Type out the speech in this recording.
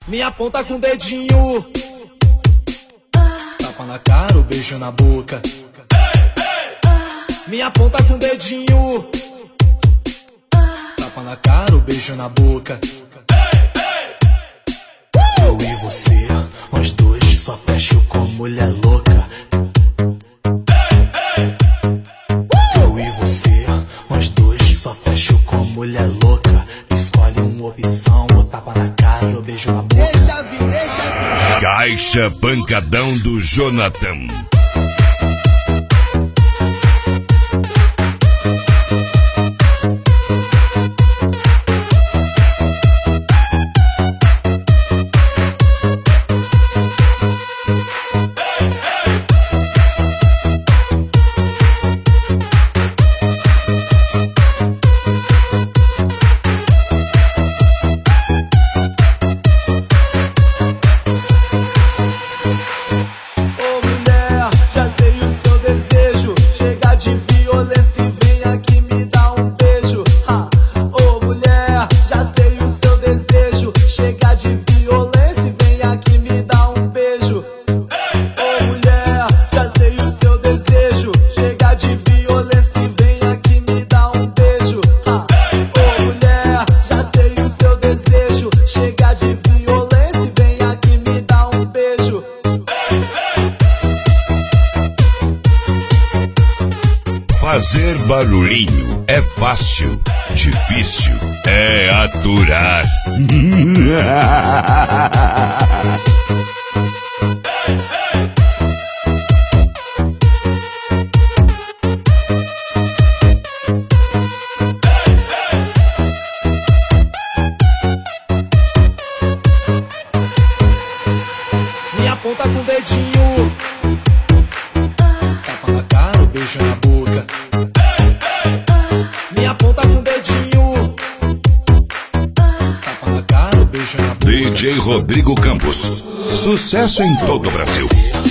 Me aponta com o dedinho. Tapa na cara, o beijo na boca. Me aponta com o dedinho. Tapa na cara, o beijo na boca. Eu e você, nós dois, só fecho com mulher louca. Eu e você, nós dois, só fecho com mulher louca. Escolhe uma opção, ou tapa na cara, ou beijo na boca. Deixa vir, deixa vir. Caixa Pancadão do Jonathan. Fazer barulhinho é fácil, difícil é aturar. Me aponta com o dedinho. Tapa na cara, o beijo na boca. Me aponta com o dedinho. Tapa na cara, o beijo na boca. DJ Rodrigo Campos, sucesso em todo o Brasil.